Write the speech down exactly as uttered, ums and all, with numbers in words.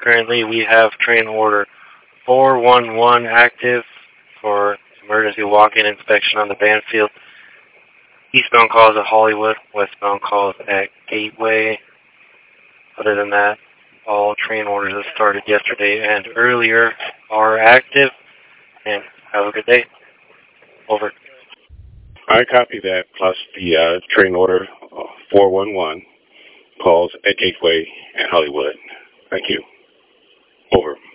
currently we have train order four one one active for emergency walk-in inspection on the Banfield. Eastbound calls at Hollywood, westbound calls at Gateway. Other than that, all train orders that started yesterday and earlier are active. And have a good day. Over. I copy that, plus the uh, train order uh, four one one calls at Gateway and Hollywood. Thank you. Over.